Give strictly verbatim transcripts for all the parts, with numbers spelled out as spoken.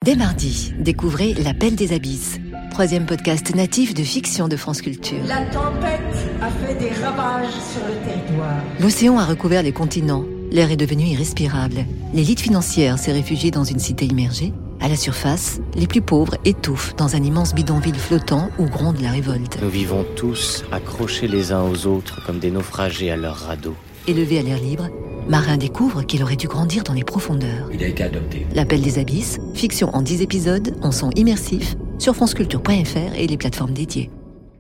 Dès mardi, découvrez L'Appel des Abysses, troisième podcast natif de fiction de France Culture. La tempête a fait des ravages sur le territoire. L'océan a recouvert les continents. L'air est devenu irrespirable. L'élite financière s'est réfugiée dans une cité immergée. À la surface, les plus pauvres étouffent dans un immense bidonville flottant où gronde la révolte. Nous vivons tous accrochés les uns aux autres comme des naufragés à leur radeau. Élevé à l'air libre, Marin découvre qu'il aurait dû grandir dans les profondeurs. Il a été adopté. L'Appel des Abysses, fiction en dix épisodes, en son immersif, sur franceculture point f r et les plateformes dédiées.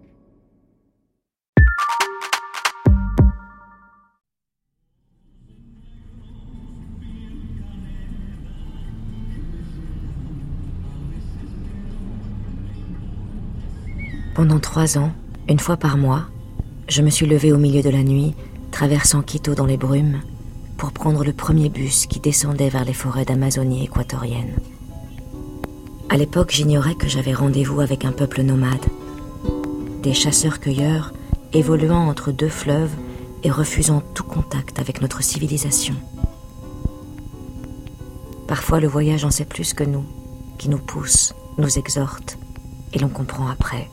Pendant trois ans, une fois par mois, je me suis levée au milieu de la nuit, traversant Quito dans les brumes, pour prendre le premier bus qui descendait vers les forêts d'Amazonie équatorienne. À l'époque, j'ignorais que j'avais rendez-vous avec un peuple nomade, des chasseurs-cueilleurs évoluant entre deux fleuves et refusant tout contact avec notre civilisation. Parfois, le voyage en sait plus que nous, qui nous pousse, nous exhorte, et l'on comprend après.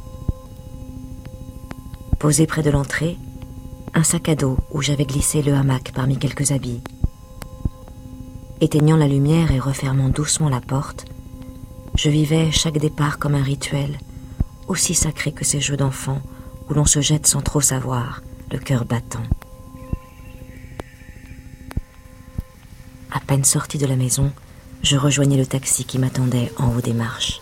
Posé près de l'entrée, un sac à dos où j'avais glissé le hamac parmi quelques habits. Éteignant la lumière et refermant doucement la porte, je vivais chaque départ comme un rituel, aussi sacré que ces jeux d'enfants où l'on se jette sans trop savoir, le cœur battant. À peine sorti de la maison, je rejoignais le taxi qui m'attendait en haut des marches.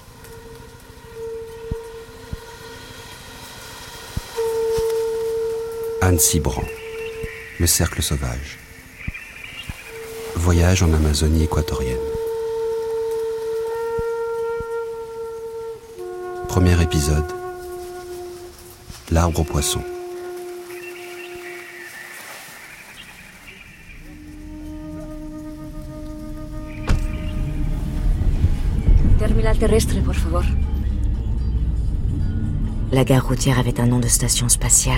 Anne Cibran, Le Cercle Sauvage. Voyage en Amazonie équatorienne. Premier épisode. L'arbre aux poissons. Terminal terrestre, por favor. La gare routière avait un nom de station spatiale.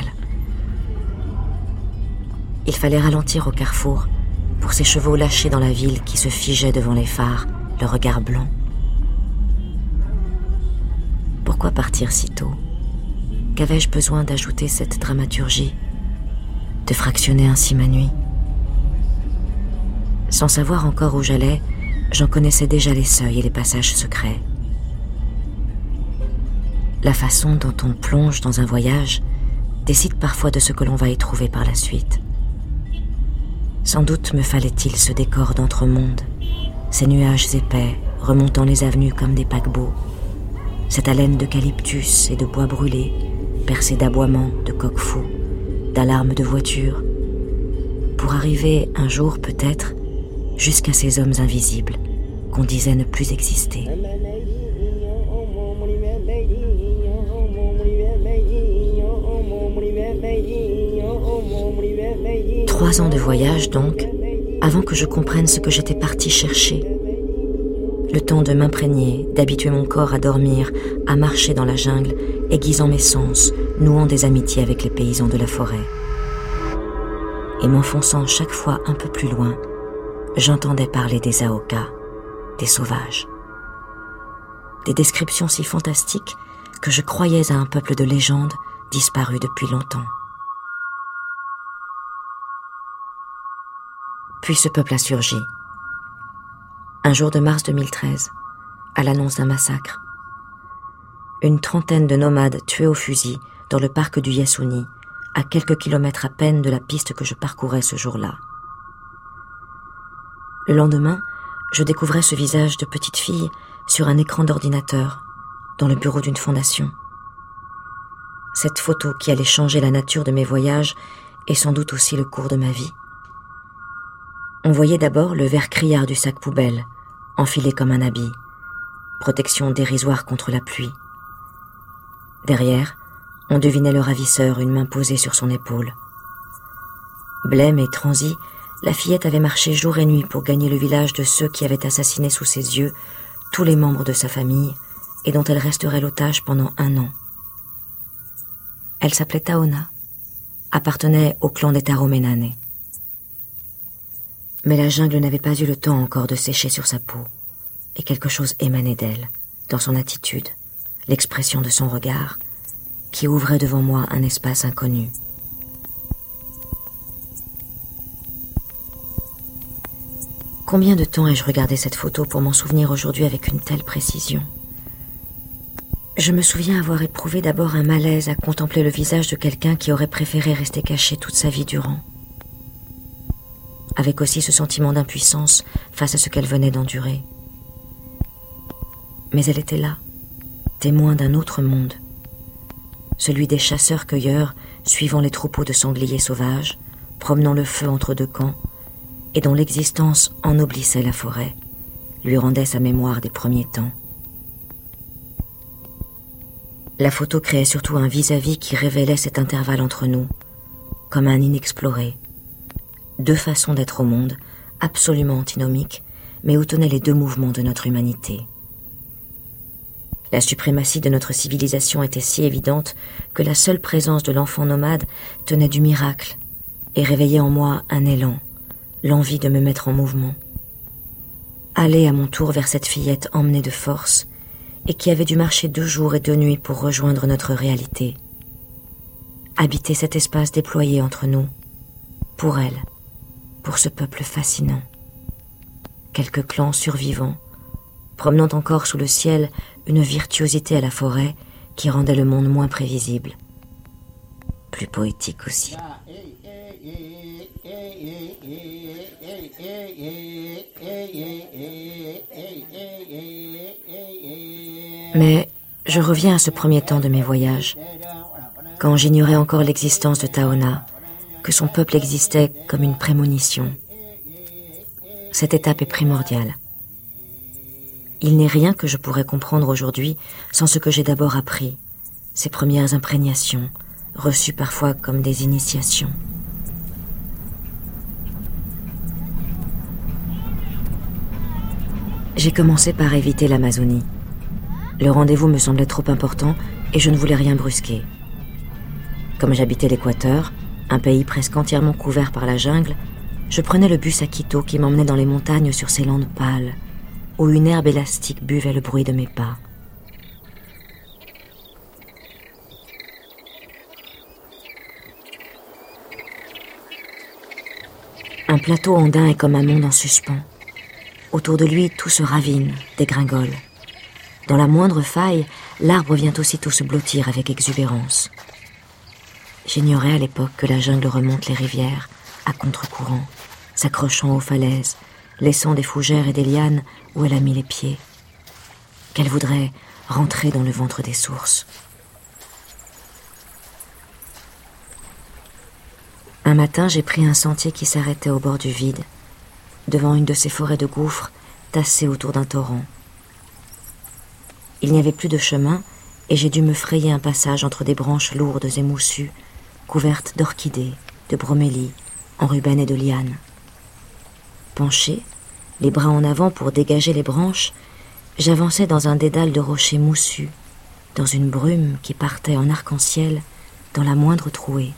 Il fallait ralentir au carrefour pour ces chevaux lâchés dans la ville qui se figeaient devant les phares, le regard blanc. Pourquoi partir si tôt ? Qu'avais-je besoin d'ajouter cette dramaturgie, de fractionner ainsi ma nuit ? Sans savoir encore où j'allais, j'en connaissais déjà les seuils et les passages secrets. La façon dont on plonge dans un voyage décide parfois de ce que l'on va y trouver par la suite. Sans doute me fallait-il ce décor d'entre-monde, ces nuages épais remontant les avenues comme des paquebots, cette haleine d'eucalyptus et de bois brûlés, percée d'aboiements, de coqs fous, d'alarmes de voitures, pour arriver un jour peut-être jusqu'à ces hommes invisibles qu'on disait ne plus exister. Trois ans de voyage donc, avant que je comprenne ce que j'étais partie chercher. Le temps de m'imprégner, d'habituer mon corps à dormir, à marcher dans la jungle, aiguisant mes sens, nouant des amitiés avec les paysans de la forêt. Et m'enfonçant chaque fois un peu plus loin, j'entendais parler des Aoka, des sauvages. Des descriptions si fantastiques que je croyais à un peuple de légende disparu depuis longtemps. Puis ce peuple a surgi. Un jour de mars deux mille treize, à l'annonce d'un massacre. Une trentaine de nomades tués au fusil dans le parc du Yasuni, à quelques kilomètres à peine de la piste que je parcourais ce jour-là. Le lendemain, je découvrais ce visage de petite fille sur un écran d'ordinateur, dans le bureau d'une fondation. Cette photo qui allait changer la nature de mes voyages et sans doute aussi le cours de ma vie. On voyait d'abord le vert criard du sac poubelle, enfilé comme un habit, protection dérisoire contre la pluie. Derrière, on devinait le ravisseur, une main posée sur son épaule. Blême et transie, la fillette avait marché jour et nuit pour gagner le village de ceux qui avaient assassiné sous ses yeux tous les membres de sa famille et dont elle resterait l'otage pendant un an. Elle s'appelait Taona, appartenait au clan des Taromenane. Mais la jungle n'avait pas eu le temps encore de sécher sur sa peau, et quelque chose émanait d'elle, dans son attitude, l'expression de son regard, qui ouvrait devant moi un espace inconnu. Combien de temps ai-je regardé cette photo pour m'en souvenir aujourd'hui avec une telle précision ? Je me souviens avoir éprouvé d'abord un malaise à contempler le visage de quelqu'un qui aurait préféré rester caché toute sa vie durant. Avec aussi ce sentiment d'impuissance face à ce qu'elle venait d'endurer. Mais elle était là, témoin d'un autre monde, celui des chasseurs-cueilleurs suivant les troupeaux de sangliers sauvages, promenant le feu entre deux camps, et dont l'existence ennoblissait la forêt, lui rendait sa mémoire des premiers temps. La photo créait surtout un vis-à-vis qui révélait cet intervalle entre nous, comme un inexploré. Deux façons d'être au monde, absolument antinomiques, mais où tenaient les deux mouvements de notre humanité. La suprématie de notre civilisation était si évidente que la seule présence de l'enfant nomade tenait du miracle et réveillait en moi un élan, l'envie de me mettre en mouvement. Aller à mon tour vers cette fillette emmenée de force et qui avait dû marcher deux jours et deux nuits pour rejoindre notre réalité. Habiter cet espace déployé entre nous, pour elle, pour ce peuple fascinant. Quelques clans survivants, promenant encore sous le ciel une virtuosité à la forêt qui rendait le monde moins prévisible. Plus poétique aussi. Mais je reviens à ce premier temps de mes voyages, quand j'ignorais encore l'existence de Taona, que son peuple existait comme une prémonition. Cette étape est primordiale. Il n'est rien que je pourrais comprendre aujourd'hui sans ce que j'ai d'abord appris, ces premières imprégnations, reçues parfois comme des initiations. J'ai commencé par éviter l'Amazonie. Le rendez-vous me semblait trop important et je ne voulais rien brusquer. Comme j'habitais l'Équateur, un pays presque entièrement couvert par la jungle, je prenais le bus à Quito qui m'emmenait dans les montagnes sur ces landes pâles, où une herbe élastique buvait le bruit de mes pas. Un plateau andin est comme un monde en suspens. Autour de lui, tout se ravine, dégringole. Dans la moindre faille, l'arbre vient aussitôt se blottir avec exubérance. J'ignorais à l'époque que la jungle remonte les rivières, à contre-courant, s'accrochant aux falaises, laissant des fougères et des lianes où elle a mis les pieds. Qu'elle voudrait rentrer dans le ventre des sources. Un matin, j'ai pris un sentier qui s'arrêtait au bord du vide, devant une de ces forêts de gouffres tassées autour d'un torrent. Il n'y avait plus de chemin et j'ai dû me frayer un passage entre des branches lourdes et moussues, couvertes d'orchidées, de bromélies, enrubannées de lianes. Penché, les bras en avant pour dégager les branches, j'avançais dans un dédale de rochers moussus, dans une brume qui partait en arc-en-ciel dans la moindre trouée.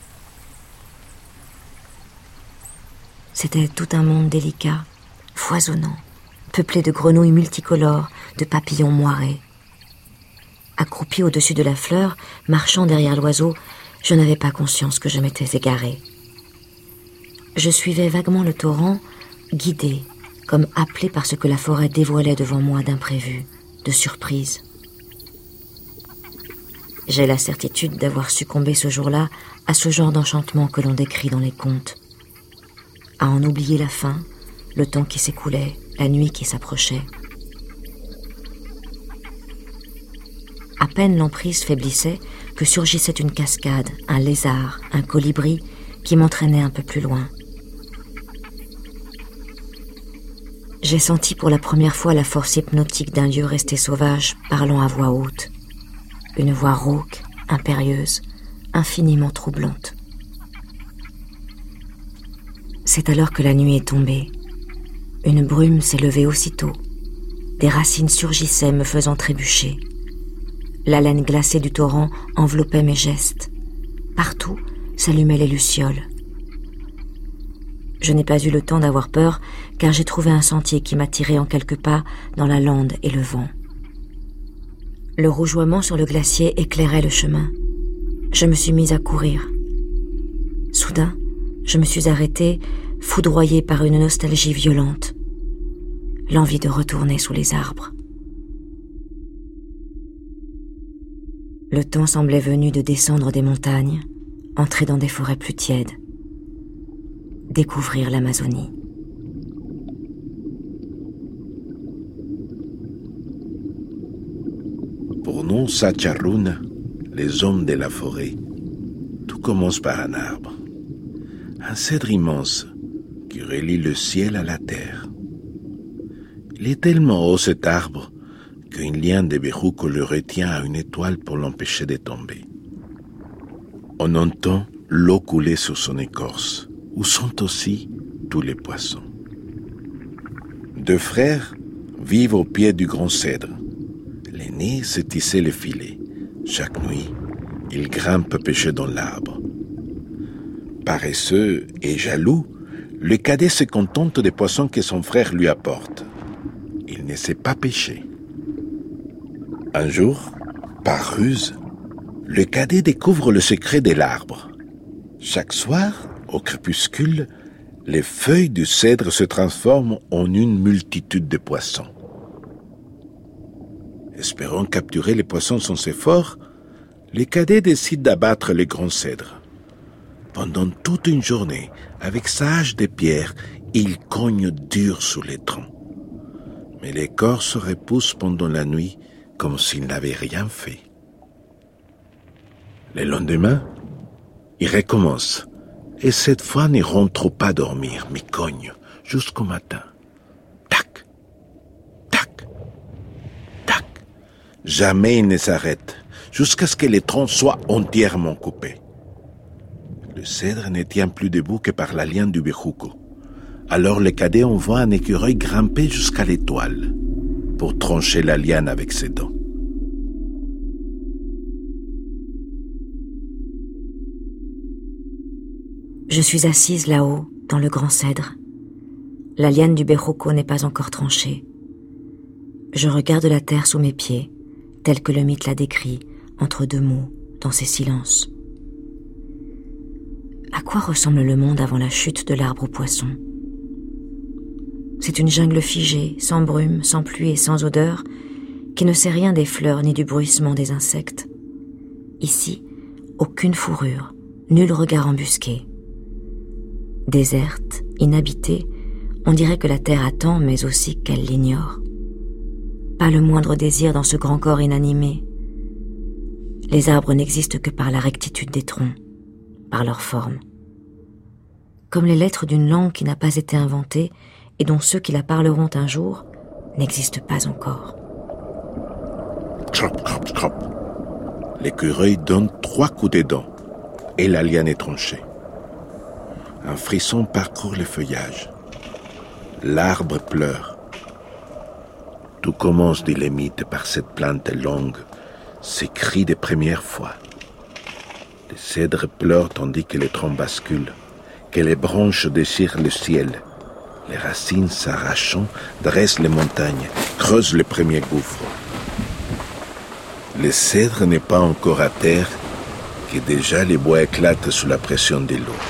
C'était tout un monde délicat, foisonnant, peuplé de grenouilles multicolores, de papillons moirés. Accroupi au-dessus de la fleur, marchant derrière l'oiseau, je n'avais pas conscience que je m'étais égarée. Je suivais vaguement le torrent, guidée, comme appelée par ce que la forêt dévoilait devant moi d'imprévu, de surprise. J'ai la certitude d'avoir succombé ce jour-là à ce genre d'enchantement que l'on décrit dans les contes. À en oublier la fin, le temps qui s'écoulait, la nuit qui s'approchait. À peine l'emprise faiblissait que surgissait une cascade, un lézard, un colibri qui m'entraînait un peu plus loin. J'ai senti pour la première fois la force hypnotique d'un lieu resté sauvage parlant à voix haute. Une voix rauque, impérieuse, infiniment troublante. C'est alors que la nuit est tombée. Une brume s'est levée aussitôt. Des racines surgissaient me faisant trébucher. La laine glacée du torrent enveloppait mes gestes. Partout s'allumaient les lucioles. Je n'ai pas eu le temps d'avoir peur, car j'ai trouvé un sentier qui m'a tiré en quelques pas dans la lande et le vent. Le rougeoiement sur le glacier éclairait le chemin. Je me suis mise à courir. Soudain, je me suis arrêtée, foudroyée par une nostalgie violente. L'envie de retourner sous les arbres. Le temps semblait venu de descendre des montagnes, entrer dans des forêts plus tièdes, découvrir l'Amazonie. Pour nous, Sacharun, les hommes de la forêt, tout commence par un arbre. Un cèdre immense qui relie le ciel à la terre. Il est tellement haut cet arbre qu'une liane de bejuco le retient à une étoile pour l'empêcher de tomber. On entend l'eau couler sur son écorce, où sont aussi tous les poissons. Deux frères vivent au pied du grand cèdre. L'aîné s'est tissé le filet. Chaque nuit, il grimpe pêcher dans l'arbre. Paresseux et jaloux, le cadet se contente des poissons que son frère lui apporte. Il ne sait pas pêcher. Un jour, par ruse, le cadet découvre le secret de l'arbre. Chaque soir, au crépuscule, les feuilles du cèdre se transforment en une multitude de poissons. Espérant capturer les poissons sans effort, le cadet décide d'abattre les grands cèdres. Pendant toute une journée, avec sa hache de pierre, il cogne dur sur les troncs. Mais l'écorce repousse pendant la nuit comme s'il n'avait rien fait. Le lendemain, il recommence, et cette fois ne rentre pas dormir, mais cogne jusqu'au matin. Tac, tac, tac. Jamais il ne s'arrête, jusqu'à ce que les troncs soient entièrement coupés. Le cèdre ne tient plus debout que par la liane du bejuco. Alors le cadet envoie un écureuil grimper jusqu'à l'étoile pour trancher la liane avec ses dents. Je suis assise là-haut, dans le grand cèdre. La liane du bejuco n'est pas encore tranchée. Je regarde la terre sous mes pieds, telle que le mythe la décrit, entre deux mots, dans ses silences. À quoi ressemble le monde avant la chute de l'arbre aux poissons ? C'est une jungle figée, sans brume, sans pluie et sans odeur, qui ne sait rien des fleurs ni du bruissement des insectes. Ici, aucune fourrure, nul regard embusqué. Déserte, inhabitée, on dirait que la terre attend, mais aussi qu'elle l'ignore. Pas le moindre désir dans ce grand corps inanimé. Les arbres n'existent que par la rectitude des troncs, par leur forme. Comme les lettres d'une langue qui n'a pas été inventée et dont ceux qui la parleront un jour n'existent pas encore. Crop, crop, crop. L'écureuil donne trois coups de dents et la liane est tranchée. Un frisson parcourt le feuillage. L'arbre pleure. Tout commence, dit le mythe, par cette plante longue, ces cris des premières fois. Les cèdres pleurent tandis que les troncs basculent, que les branches déchirent le ciel. Les racines s'arrachant dressent les montagnes, creusent les premiers gouffres. Le cèdre n'est pas encore à terre, que déjà les bois éclatent sous la pression de l'eau.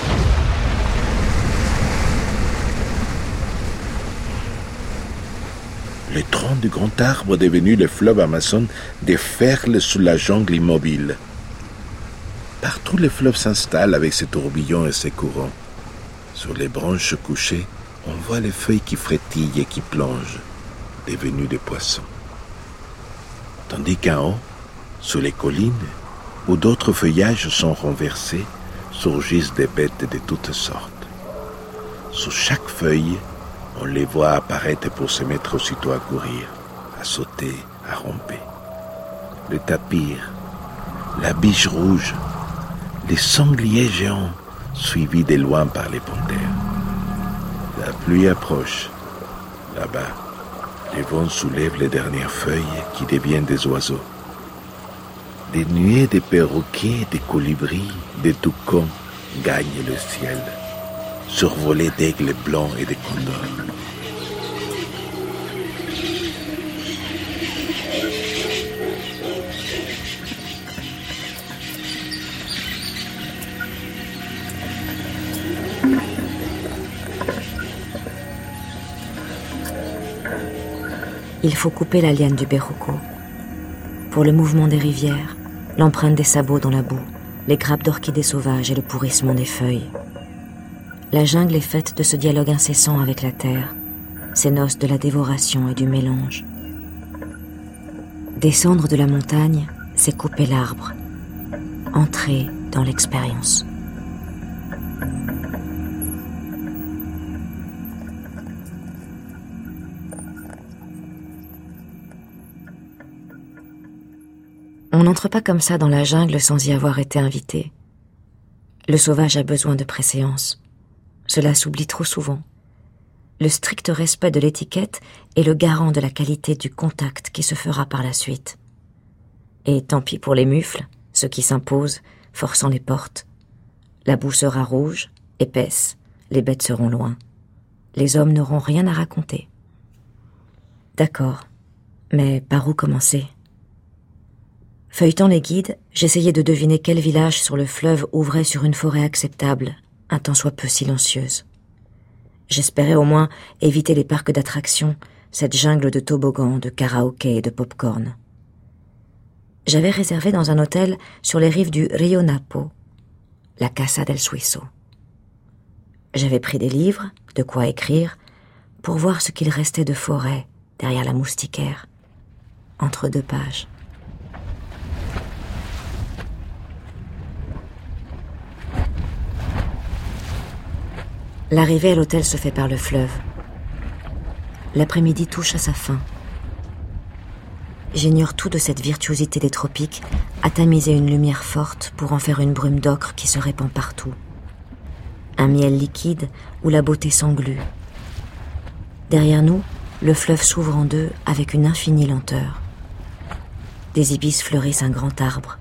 Le tronc du grand arbre devenu le fleuve Amazon déferle sous la jungle immobile. Partout le fleuve s'installe avec ses tourbillons et ses courants. Sur les branches couchées, on voit les feuilles qui frétillent et qui plongent, devenues des poissons. Tandis qu'en haut, sur les collines, où d'autres feuillages sont renversés, surgissent des bêtes de toutes sortes. Sous chaque feuille, on les voit apparaître pour se mettre aussitôt à courir, à sauter, à ramper. Le tapir, la biche rouge, les sangliers géants, suivis de loin par les panthères. La pluie approche. Là-bas, les vents soulèvent les dernières feuilles qui deviennent des oiseaux. Des nuées de perroquets, des colibris, des toucans gagnent le ciel. survolés d'aigles blancs et de condors. Il faut couper la liane du berruco. Pour le mouvement des rivières, l'empreinte des sabots dans la boue, les grappes d'orchidées sauvages et le pourrissement des feuilles. La jungle est faite de ce dialogue incessant avec la terre, ces noces de la dévoration et du mélange. Descendre de la montagne, c'est couper l'arbre, entrer dans l'expérience. On n'entre pas comme ça dans la jungle sans y avoir été invité. Le sauvage a besoin de préséance. Cela s'oublie trop souvent. Le strict respect de l'étiquette est le garant de la qualité du contact qui se fera par la suite. Et tant pis pour les mufles, ceux qui s'imposent, forçant les portes. La boue sera rouge, épaisse, les bêtes seront loin. Les hommes n'auront rien à raconter. D'accord, mais par où commencer ? Feuilletant les guides, j'essayais de deviner quel village sur le fleuve ouvrait sur une forêt acceptable, un tant soit peu silencieuse. J'espérais au moins éviter les parcs d'attractions, cette jungle de toboggans, de karaoké et de pop-corn. J'avais réservé dans un hôtel sur les rives du Rio Napo, la Casa del Suizo. J'avais pris des livres, de quoi écrire, pour voir ce qu'il restait de forêt derrière la moustiquaire, entre deux pages. L'arrivée à l'hôtel se fait par le fleuve. L'après-midi touche à sa fin. J'ignore tout de cette virtuosité des tropiques à tamiser une lumière forte pour en faire une brume d'ocre qui se répand partout. Un miel liquide où la beauté s'englue. Derrière nous, le fleuve s'ouvre en deux avec une infinie lenteur. Des ibis fleurissent un grand arbre.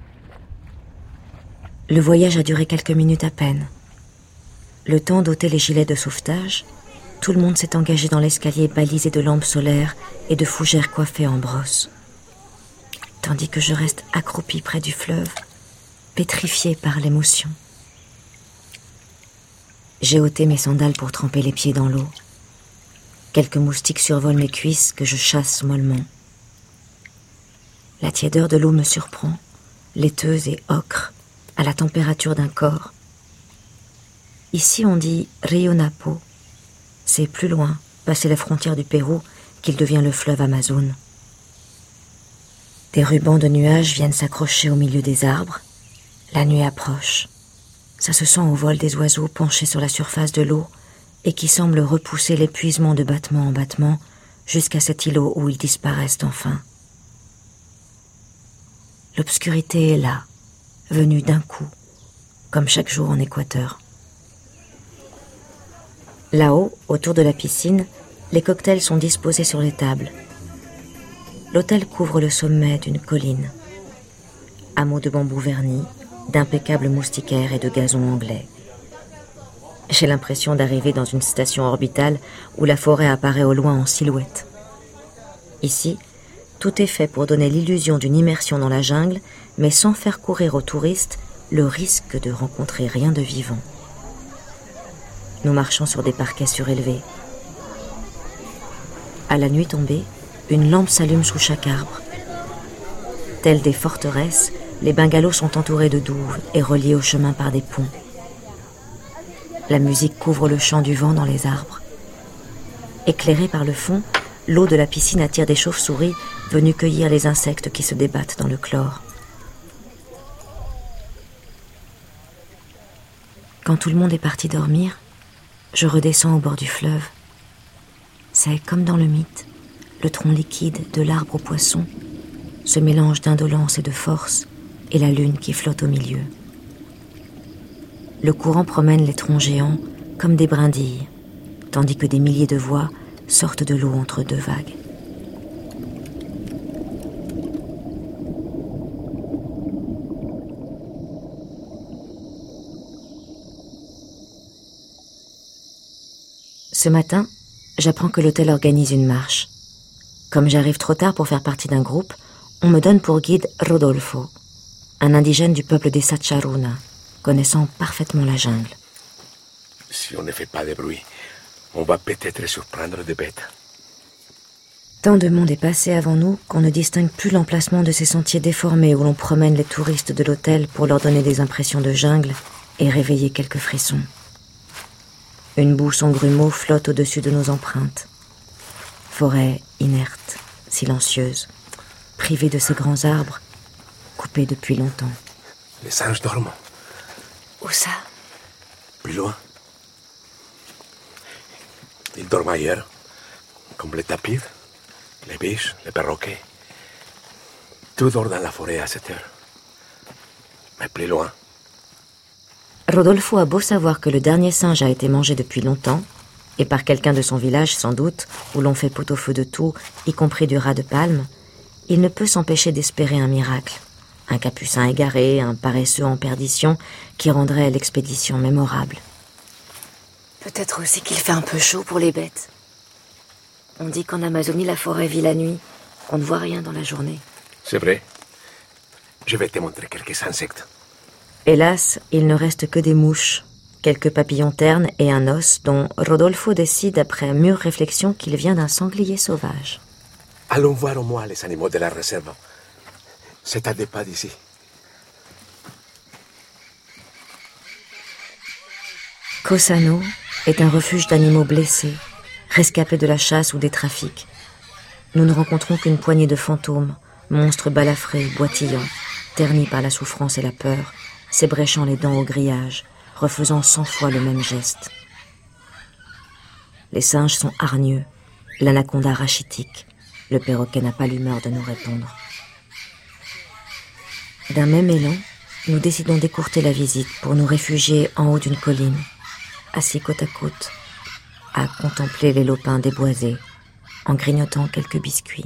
Le voyage a duré quelques minutes à peine. Le temps d'ôter les gilets de sauvetage, tout le monde s'est engagé dans l'escalier balisé de lampes solaires et de fougères coiffées en brosse. Tandis que je reste accroupie près du fleuve, pétrifiée par l'émotion. J'ai ôté mes sandales pour tremper les pieds dans l'eau. Quelques moustiques survolent mes cuisses que je chasse mollement. La tiédeur de l'eau me surprend, laiteuse et ocre, à la température d'un corps. Ici, on dit Rio Napo. C'est plus loin, passé la frontière du Pérou, qu'il devient le fleuve Amazon. Des rubans de nuages viennent s'accrocher au milieu des arbres. La nuit approche. Ça se sent au vol des oiseaux penchés sur la surface de l'eau et qui semblent repousser l'épuisement de battement en battement jusqu'à cet îlot où ils disparaissent enfin. L'obscurité est là, venue d'un coup, comme chaque jour en Équateur. Là-haut, autour de la piscine, les cocktails sont disposés sur les tables. L'hôtel couvre le sommet d'une colline. Hameau de bambou verni, d'impeccables moustiquaires et de gazon anglais. J'ai l'impression d'arriver dans une station orbitale où la forêt apparaît au loin en silhouette. Ici, tout est fait pour donner l'illusion d'une immersion dans la jungle, mais sans faire courir aux touristes le risque de rencontrer rien de vivant. Nous marchons sur des parquets surélevés. À la nuit tombée, une lampe s'allume sous chaque arbre. Tels des forteresses, les bungalows sont entourés de douves et reliés au chemin par des ponts. La musique couvre le chant du vent dans les arbres. Éclairée par le fond, l'eau de la piscine attire des chauves-souris venues cueillir les insectes qui se débattent dans le chlore. Quand tout le monde est parti dormir, je redescends au bord du fleuve. C'est comme dans le mythe, le tronc liquide de l'arbre au poisson, ce mélange d'indolence et de force, et la lune qui flotte au milieu. Le courant promène les troncs géants comme des brindilles, tandis que des milliers de voix sortent de l'eau entre deux vagues. Ce matin, j'apprends que l'hôtel organise une marche. Comme j'arrive trop tard pour faire partie d'un groupe, on me donne pour guide Rodolfo, un indigène du peuple des Sacharuna, connaissant parfaitement la jungle. Si on ne fait pas de bruit, on va peut-être surprendre des bêtes. Tant de monde est passé avant nous qu'on ne distingue plus l'emplacement de ces sentiers déformés où l'on promène les touristes de l'hôtel pour leur donner des impressions de jungle et réveiller quelques frissons. Une boue sans grumeaux flotte au-dessus de nos empreintes. Forêt inerte, silencieuse, privée de ces grands arbres, coupés depuis longtemps. Les singes dorment. Où ça? Plus loin. Ils dorment ailleurs, comme les tapirs, les biches, les perroquets. Tout dort dans la forêt à cette heure. Mais plus loin. Rodolfo a beau savoir que le dernier singe a été mangé depuis longtemps, et par quelqu'un de son village sans doute, où l'on fait pot-au-feu de tout, y compris du rat de palme, il ne peut s'empêcher d'espérer un miracle. Un capucin égaré, un paresseux en perdition, qui rendrait l'expédition mémorable. Peut-être aussi qu'il fait un peu chaud pour les bêtes. On dit qu'en Amazonie, la forêt vit la nuit. On ne voit rien dans la journée. C'est vrai. Je vais te montrer quelques insectes. Hélas, il ne reste que des mouches, quelques papillons ternes et un os dont Rodolfo décide après mûre réflexion qu'il vient d'un sanglier sauvage. Allons voir au moins les animaux de la réserve. C'est à deux pas d'ici. Cossano est un refuge d'animaux blessés, rescapés de la chasse ou des trafics. Nous ne rencontrons qu'une poignée de fantômes, monstres balafrés, boitillants, ternis par la souffrance et la peur, s'ébréchant les dents au grillage, refaisant cent fois le même geste. Les singes sont hargneux, l'anaconda rachitique. Le perroquet n'a pas l'humeur de nous répondre. D'un même élan, nous décidons d'écourter la visite pour nous réfugier en haut d'une colline, assis côte à côte, à contempler les lopins déboisés, en grignotant quelques biscuits.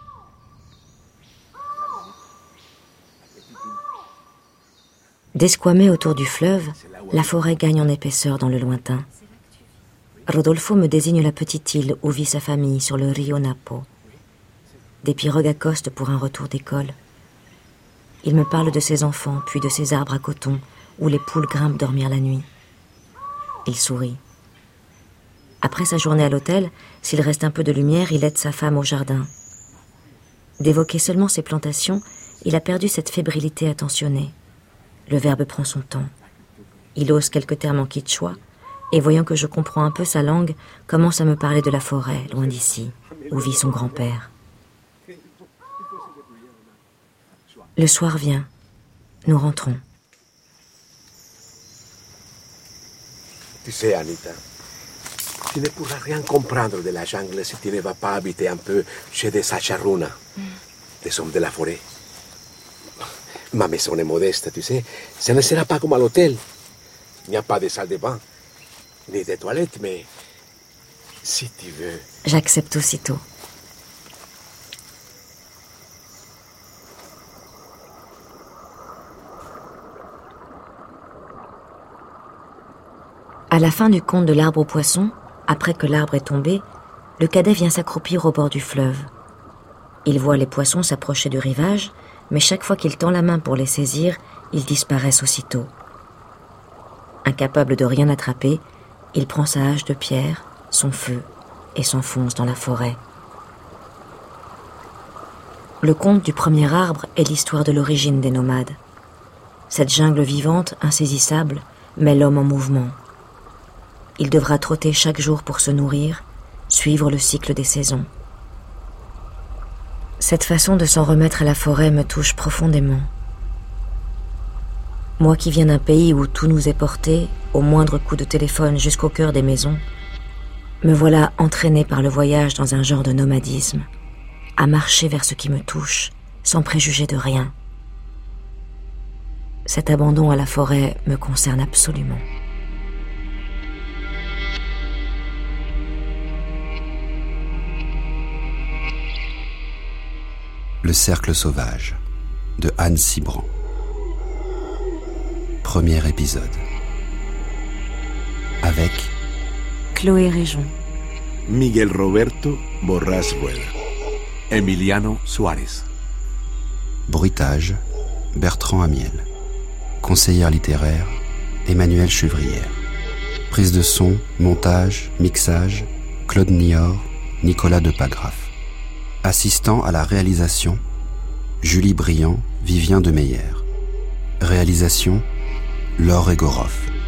Desquamée autour du fleuve, la forêt gagne en épaisseur dans le lointain. Rodolfo me désigne la petite île où vit sa famille sur le Rio Napo. Des pirogues accostent pour un retour d'école. Il me parle de ses enfants, puis de ses arbres à coton, où les poules grimpent dormir la nuit. Il sourit. Après sa journée à l'hôtel, s'il reste un peu de lumière, il aide sa femme au jardin. D'évoquer seulement ses plantations, il a perdu cette fébrilité attentionnée. Le verbe prend son temps. Il ose quelques termes en quichua, et voyant que je comprends un peu sa langue, commence à me parler de la forêt, loin d'ici, où vit son grand-père. Le soir vient. Nous rentrons. Tu sais, Anita, tu ne pourras rien comprendre de la jungle si tu ne vas pas habiter un peu chez des Sacharuna, mm. des hommes de la forêt. Ma maison est modeste, tu sais. Ce ne sera pas comme à l'hôtel. Il n'y a pas de salle de bain, ni de toilettes, mais si tu veux... J'accepte aussitôt. À la fin du conte de l'arbre aux poissons, après que l'arbre est tombé, le cadet vient s'accroupir au bord du fleuve. Il voit les poissons s'approcher du rivage, mais chaque fois qu'il tend la main pour les saisir, ils disparaissent aussitôt. Incapable de rien attraper, il prend sa hache de pierre, son feu, et s'enfonce dans la forêt. Le conte du premier arbre est l'histoire de l'origine des nomades. Cette jungle vivante, insaisissable, met l'homme en mouvement. Il devra trotter chaque jour pour se nourrir, suivre le cycle des saisons. Cette façon de s'en remettre à la forêt me touche profondément. Moi qui viens d'un pays où tout nous est porté, au moindre coup de téléphone jusqu'au cœur des maisons, me voilà entraîné par le voyage dans un genre de nomadisme, à marcher vers ce qui me touche, sans préjuger de rien. Cet abandon à la forêt me concerne absolument. Le cercle sauvage de Anne Cibran. Premier épisode. Avec Chloé Réjon. Miguel Roberto Borrás Rueda. Emiliano Suárez. Bruitage, Bertrand Amiel. Conseillère littéraire, Emmanuelle Chevrière. Prise de son, montage, mixage, Claude Niort, Nicolas Depagraf. Assistant à la réalisation, Julie Briand, Vivien de Meyer. Réalisation, Laure Egoroff.